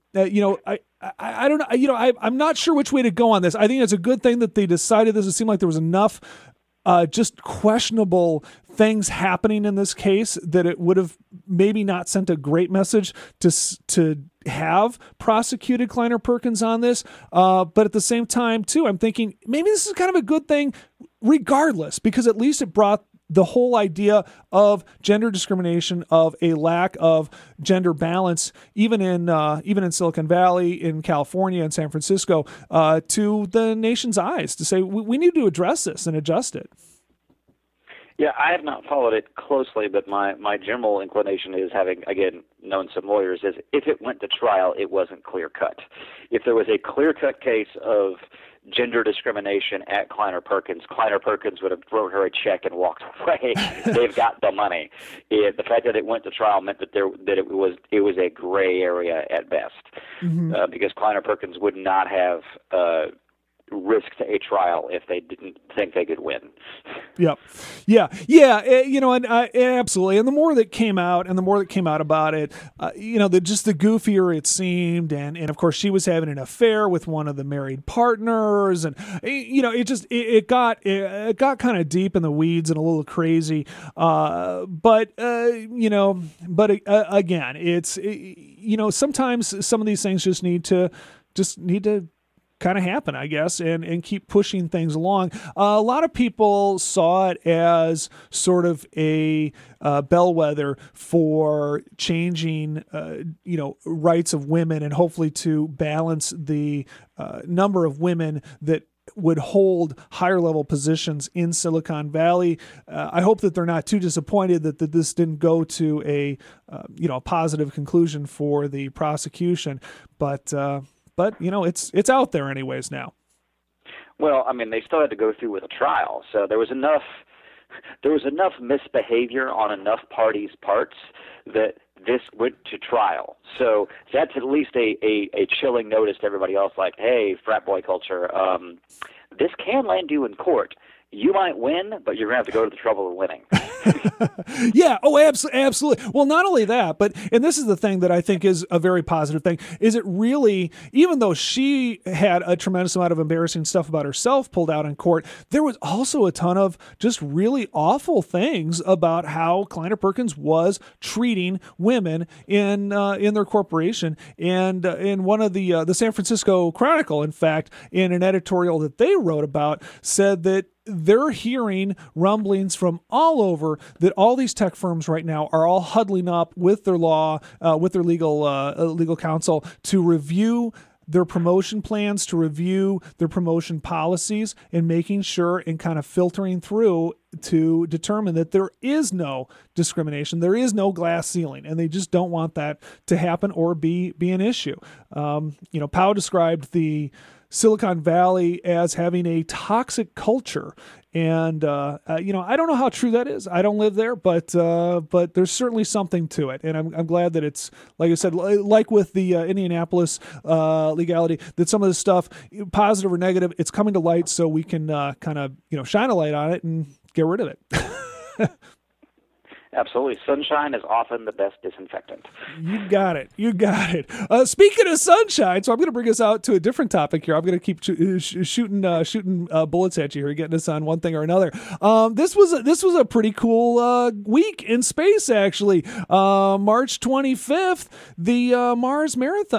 I don't know. I'm not sure which way to go on this. I think it's a good thing that they decided this. It seemed like there was enough just questionable things happening in this case that it would have maybe not sent a great message to have prosecuted Kleiner Perkins on this. But at the same time, too, I'm thinking maybe this is kind of a good thing regardless, because at least it brought the whole idea of gender discrimination, of a lack of gender balance, even in Silicon Valley, in California, and San Francisco, to the nation's eyes, to say we need to address this and adjust it. Yeah, I have not followed it closely, but my general inclination is, having, again, known some lawyers, is if it went to trial, it wasn't clear-cut. If there was a clear-cut case of gender discrimination at Kleiner Perkins would have wrote her a check and walked away. They've got the money. The fact that it went to trial meant that it was a gray area at best, because Kleiner Perkins would not have risked a trial if they didn't think they could win. Yep. Yeah. And absolutely. And the more that came out about it, the goofier it seemed. And of course she was having an affair with one of the married partners. And, it got kind of deep in the weeds and a little crazy. But again, it's, sometimes some of these things just need to kind of happen, I guess, and keep pushing things along. A lot of people saw it as sort of a bellwether for changing, rights of women, and hopefully to balance the number of women that would hold higher level positions in Silicon Valley. I hope that they're not too disappointed that this didn't go to a positive conclusion for the prosecution, but it's out there anyways now. Well, I mean, they still had to go through with a trial, so there was enough misbehavior on enough parties' parts that this went to trial. So that's at least a chilling notice to everybody else, like, hey, frat boy culture, this can land you in court. You might win, but you're going to have to go to the trouble of winning. Yeah. Oh, absolutely. Well, not only that, and this is the thing that I think is a very positive thing, is it really, even though she had a tremendous amount of embarrassing stuff about herself pulled out in court, there was also a ton of just really awful things about how Kleiner Perkins was treating women in their corporation. And in one of the San Francisco Chronicle, in fact, in an editorial that they wrote about, said that they're hearing rumblings from all over that all these tech firms right now are all huddling up with their legal counsel to review their promotion plans, to review their promotion policies, and making sure and kind of filtering through to determine that there is no discrimination, there is no glass ceiling, and they just don't want that to happen or be an issue. Powell described the Silicon Valley as having a toxic culture. And, I don't know how true that is. I don't live there, but there's certainly something to it. And I'm glad that it's, like I said, like with the Indianapolis legality, that some of this stuff, positive or negative, it's coming to light so we can kind of, shine a light on it and get rid of it. Absolutely. Sunshine is often the best disinfectant. You got it. Speaking of sunshine, so I'm going to bring us out to a different topic here. I'm going to keep shooting bullets at you here, getting us on one thing or another. This was a pretty cool week in space, actually. March 25th, the Mars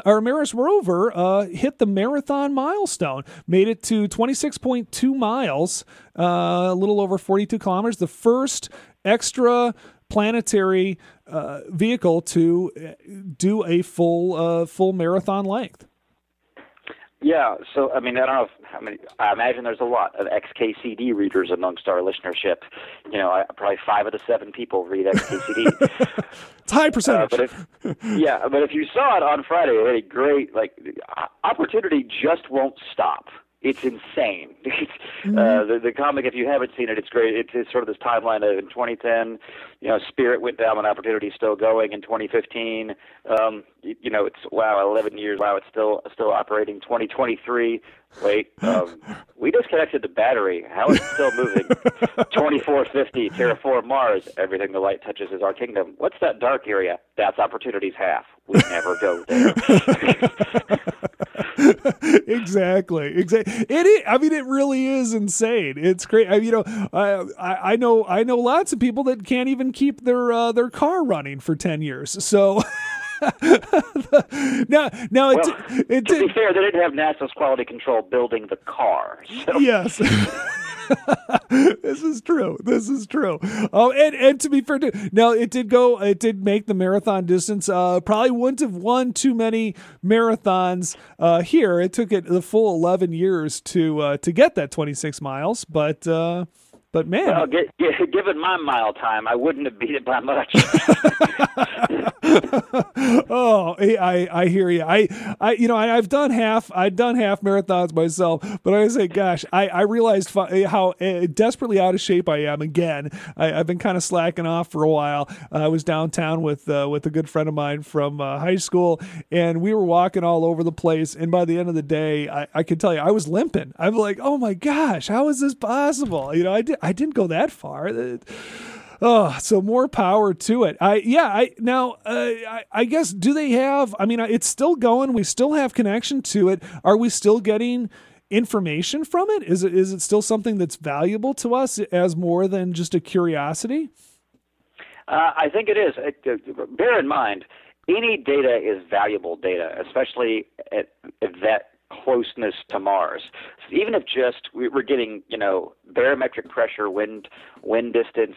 rover hit the marathon milestone, made it to 26.2 miles, a little over 42 kilometers. The first extra planetary vehicle to do a full marathon length. Yeah, so I mean, I don't know I imagine there's a lot of XKCD readers amongst our listenership. Probably 5 of the 7 people read XKCD. It's a high percentage. But if you saw it on Friday, it had a great opportunity just won't stop. It's insane. The comic, if you haven't seen it, it's great. It's sort of this timeline of in 2010, Spirit went down when Opportunity is still going. In 2015, it's 11 years. Wow, it's still operating. 2023. Wait, we disconnected the battery. How is it still moving? 2450, terraform Mars. Everything the light touches is our kingdom. What's that dark area? That's Opportunity's half. We never go there. Exactly. It really is insane. It's great. I know lots of people that can't even keep their car running for 10 years. So now to be fair, they didn't have NASA's quality control building the car. So. Yes. This is true. Oh, and to be fair, too, now it did make the marathon distance. Probably wouldn't have won too many marathons here. It took it the full 11 years to get that 26 miles, but man, well, given my mile time, I wouldn't have beat it by much. Oh, I hear you. I've done half marathons myself, but I say, gosh, I realized how desperately out of shape I am. Again, I've been kind of slacking off for a while. I was downtown with a good friend of mine from high school, and we were walking all over the place. And by the end of the day, I can tell you, I was limping. I'm like, oh my gosh, how is this possible? I didn't go that far. Oh, so more power to it. I guess, do they have, it's still going. We still have connection to it. Are we still getting information from it? Is it still something that's valuable to us as more than just a curiosity? I think it is. Bear in mind, any data is valuable data, especially at that closeness to Mars. So even if just we're getting, barometric pressure, wind distance,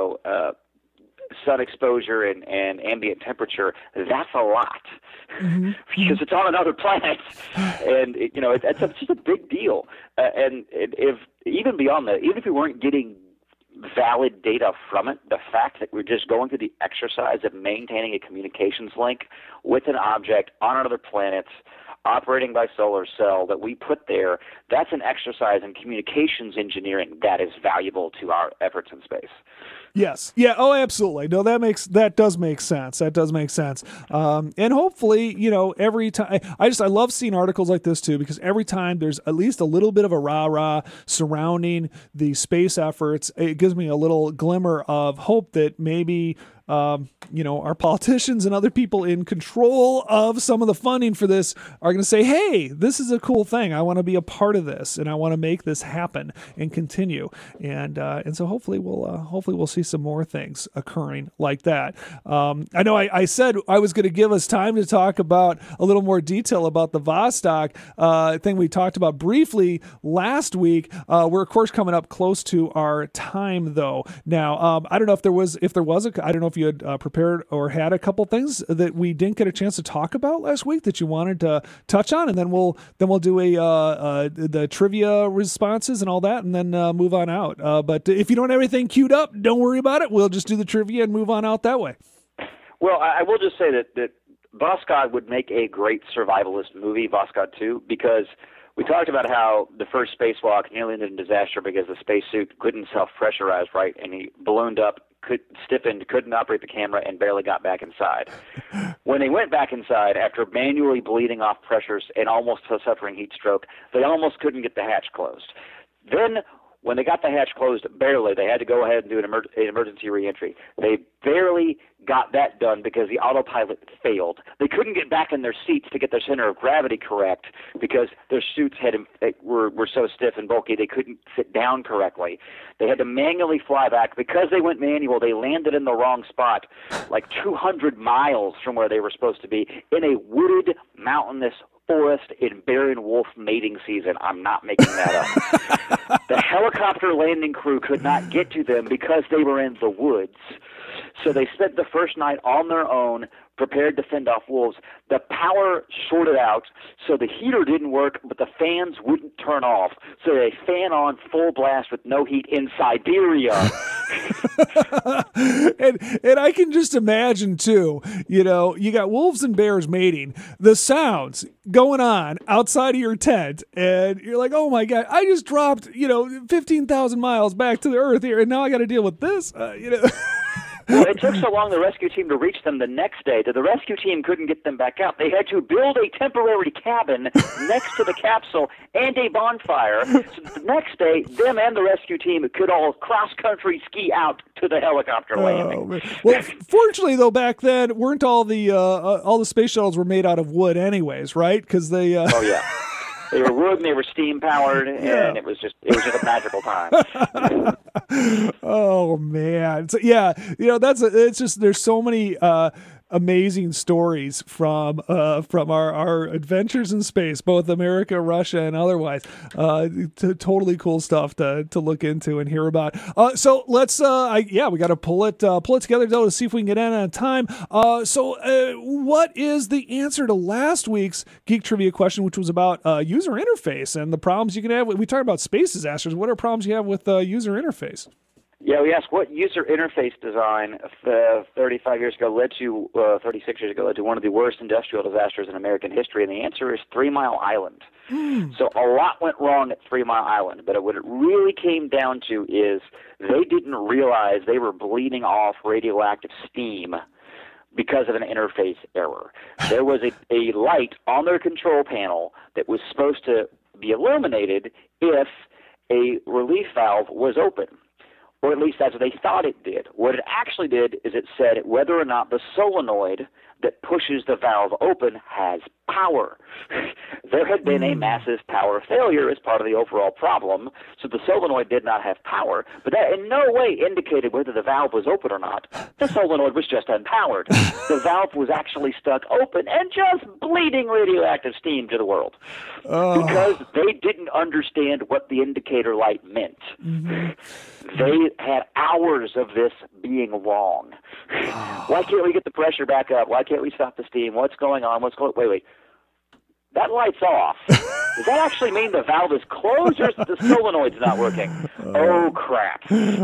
sun exposure and ambient temperature, that's a lot because it's on another planet, and it's just a big deal. And if even beyond that, even if we weren't getting valid data from it, the fact that we're just going through the exercise of maintaining a communications link with an object on another planet, operating by solar cell that we put there, that's an exercise in communications engineering that is valuable to our efforts in space. Yes. Yeah. Oh, absolutely. No, that does make sense. And hopefully, every time I love seeing articles like this too, because every time there's at least a little bit of a rah-rah surrounding the space efforts, it gives me a little glimmer of hope that maybe our politicians and other people in control of some of the funding for this are going to say, hey, this is a cool thing. I want to be a part of this, and I want to make this happen and continue. And so hopefully we'll see some more things occurring like that. I know I said I was going to give us time to talk about a little more detail about the Vostok thing we talked about briefly last week. We're of course coming up close to our time though. Now, I don't know if there was I don't know if you had prepared or had a couple things that we didn't get a chance to talk about last week that you wanted to touch on, and then we'll do the trivia responses and all that, and then move on out. But if you don't have everything queued up, don't worry about it. We'll just do the trivia and move on out that way. Well, I will just say that Voskhod would make a great survivalist movie, Voskhod 2, because we talked about how the first spacewalk nearly ended in disaster because the spacesuit couldn't self-pressurize right, and he ballooned up, stiffened, couldn't operate the camera, and barely got back inside. When they went back inside, after manually bleeding off pressures and almost suffering heat stroke, they almost couldn't get the hatch closed. Then, when they got the hatch closed, barely, they had to go ahead and do an emergency reentry. They barely got that done because the autopilot failed. They couldn't get back in their seats to get their center of gravity correct because their suits were so stiff and bulky they couldn't sit down correctly. They had to manually fly back. Because they went manual, they landed in the wrong spot, like 200 miles from where they were supposed to be, in a wooded, mountainous forest in barren wolf mating season. I'm not making that up. The helicopter landing crew could not get to them because they were in the woods. So they spent the first night on their own, prepared to fend off wolves. The power shorted out, so the heater didn't work, but the fans wouldn't turn off. So they fan on full blast with no heat in Siberia. and I can just imagine too, you know, you got wolves and bears mating, the sounds going on outside of your tent, and you're like, oh my God, I just dropped, 15,000 miles back to the earth here, and now I got to deal with this, Well, it took so long the rescue team to reach them the next day that the rescue team couldn't get them back out. They had to build a temporary cabin next to the capsule and a bonfire. So the next day, them and the rescue team could all cross-country ski out to the helicopter landing. Well, fortunately, though, back then, weren't all the space shuttles were made out of wood anyways, right? Because they... Oh, yeah. They were wood and they were steam powered, and it was just a magical time. Oh man. So yeah, it's just, there's so many amazing stories from our adventures in space, both America, Russia, and otherwise. Totally cool stuff to look into and hear about. So let's we got to pull it together though to see if we can get in on time. What is the answer to last week's Geek Trivia question, which was about user interface and the problems you can have? We talked about space disasters. What are problems you have with user interface? Yeah, we asked what user interface design 36 years ago led to one of the worst industrial disasters in American history, and the answer is 3 Mile Island. So a lot went wrong at 3 Mile Island, but what it really came down to is they didn't realize they were bleeding off radioactive steam because of an interface error. There was a light on their control panel that was supposed to be illuminated if a relief valve was open. Or at least that's what they thought it did. What it actually did is it said whether or not the solenoid that pushes the valve open has power. There had been a massive power failure as part of the overall problem, so the solenoid did not have power, but that in no way indicated whether the valve was open or not. The solenoid was just unpowered. The valve was actually stuck open and just bleeding radioactive steam to the world because they didn't understand what the indicator light meant. They had hours of this being wrong. Why can't we get the pressure back up? Why can't we stop the steam? What's going on? Wait. That light's off. Does that actually mean the valve is closed or is the solenoid's not working? Oh, crap.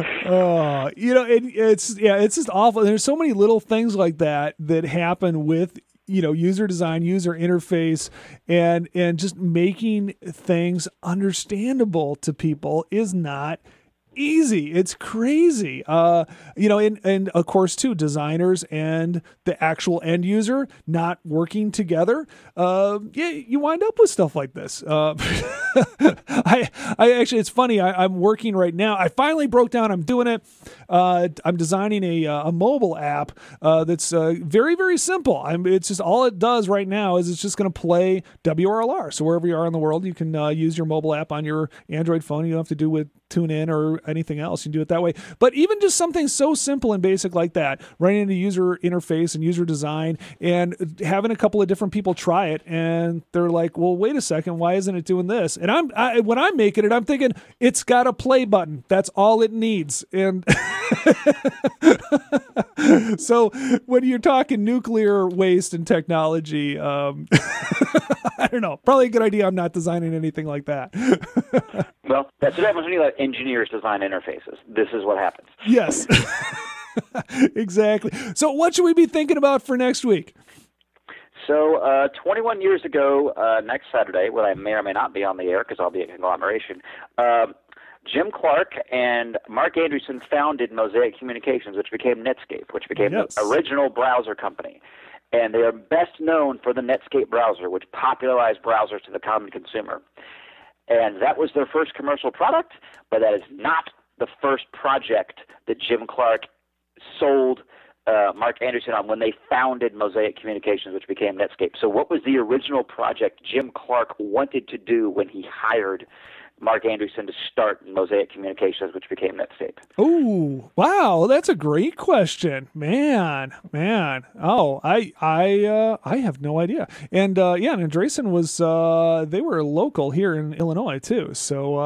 It's just awful. There's so many little things like that happen with user design, user interface, and just making things understandable to people is not easy. It's crazy. And of course too, designers and the actual end user not working together. You wind up with stuff like this. I actually, it's funny. I'm working right now. I finally broke down. I'm doing it. I'm designing a mobile app that's very, very simple. It's just all it does right now is it's just going to play WRLR. So wherever you are in the world, you can use your mobile app on your Android phone. You don't have to do with TuneIn or anything else. You can do it that way. But even just something so simple and basic like that, running into user interface and user design and having a couple of different people try it, and they're like, well, wait a second, why isn't it doing this? And when I'm making it, I'm thinking it's got a play button. That's all it needs. And so when you're talking nuclear waste and technology, I don't know, probably a good idea I'm not designing anything like that. Well, that's what happens when you let engineers design interfaces. This is what happens. Yes. Exactly. So what should we be thinking about for next week? So 21 years ago, next Saturday, when I may or may not be on the air because I'll be at Conglomeration, Jim Clark and Mark Andreessen founded Mosaic Communications, which became Netscape, which became the original browser company. And they are best known for the Netscape browser, which popularized browsers to the common consumer. And that was their first commercial product, but that is not the first project that Jim Clark sold Mark Andreessen on when they founded Mosaic Communications, which became Netscape. So what was the original project Jim Clark wanted to do when he hired Mark Andreessen to start Mosaic Communications, which became Netscape? Oh, wow, that's a great question, man. Oh, I have no idea. And and Andreessen was they were local here in Illinois too. So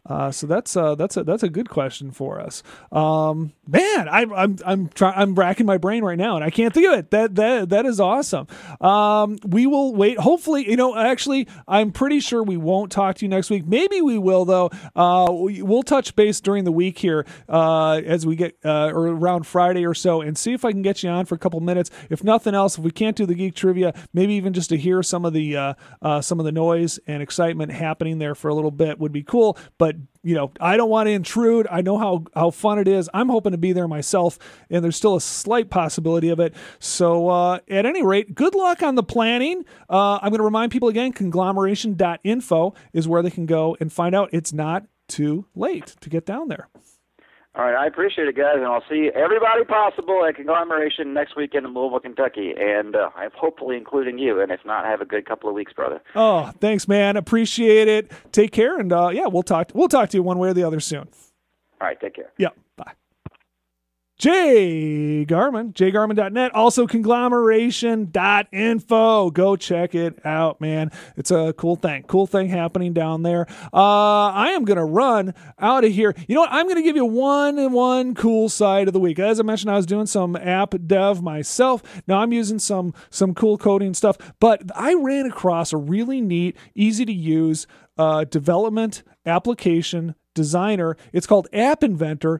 So that's a good question for us. Man, I'm racking my brain right now and I can't think of it. That is awesome. We will wait. Hopefully, actually, I'm pretty sure we won't talk to you next week. Maybe we will though. We'll touch base during the week here as we get or around Friday or so, and see if I can get you on for a couple minutes. If nothing else, if we can't do the Geek Trivia, maybe even just to hear some of the noise and excitement happening there for a little bit would be cool. But I don't want to intrude. I know how fun it is. I'm hoping to be there myself, and there's still a slight possibility of it. So at any rate, good luck on the planning. I'm going to remind people again, conglomeration.info is where they can go and find out. It's not too late to get down there. All right, I appreciate it, guys, and I'll see everybody possible at Conglomeration next weekend in Louisville, Kentucky, and I'm hopefully including you. And if not, have a good couple of weeks, brother. Oh, thanks, man. Appreciate it. Take care, and we'll talk to you one way or the other soon. All right, take care. Yeah, bye. Jay Garman, jgarman.net, also conglomeration.info. Go check it out, man. It's a cool thing happening down there. I am going to run out of here. You know what? I'm going to give you one cool side of the week. As I mentioned, I was doing some app dev myself. Now I'm using some cool coding stuff, but I ran across a really neat, easy to use development application designer. It's called App Inventor,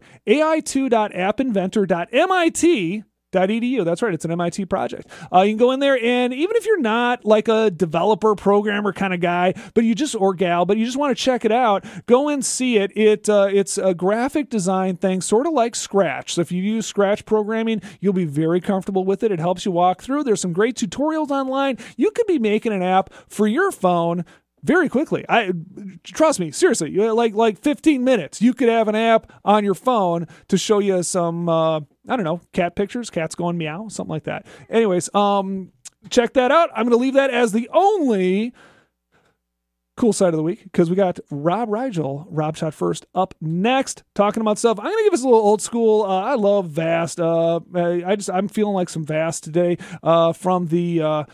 ai2.appinventor.mit.edu. That's right. It's an MIT project. You can go in there, and even if you're not like a developer, programmer kind of guy, but you just want to check it out, go and see it. It's a graphic design thing, sort of like Scratch. So if you use Scratch programming, you'll be very comfortable with it. It helps you walk through. There's some great tutorials online. You could be making an app for your phone very quickly. Trust me, seriously, like 15 minutes. You could have an app on your phone to show you some, cat pictures, cats going meow, something like that. Anyways, check that out. I'm going to leave that as the only cool side of the week because we got Rob Rigel, Rob Shot First, up next, talking about stuff. I'm going to give us a little old school. I love Vast. I'm feeling like some Vast today from their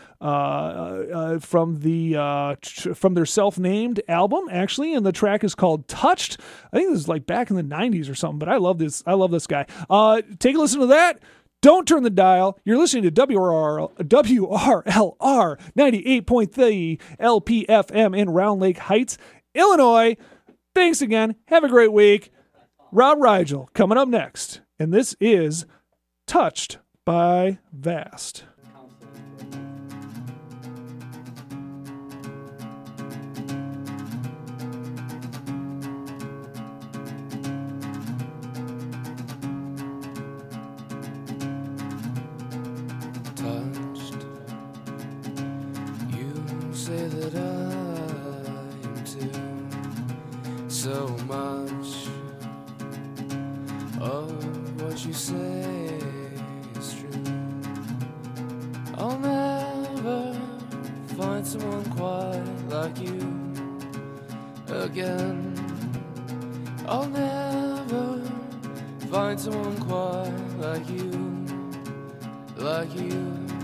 self-named album, actually, and the track is called Touched. I think this is like back in the 90s or something, but I love this guy. Take a listen to that. Don't turn the dial. You're listening to WRLR 98.3 LPFM in Round Lake Heights, Illinois. Thanks again. Have a great week. Rob Rigel coming up next. And this is Touched by Vast. So much of what you say is true. I'll never find someone quite like you again. I'll never find someone quite like you, like you.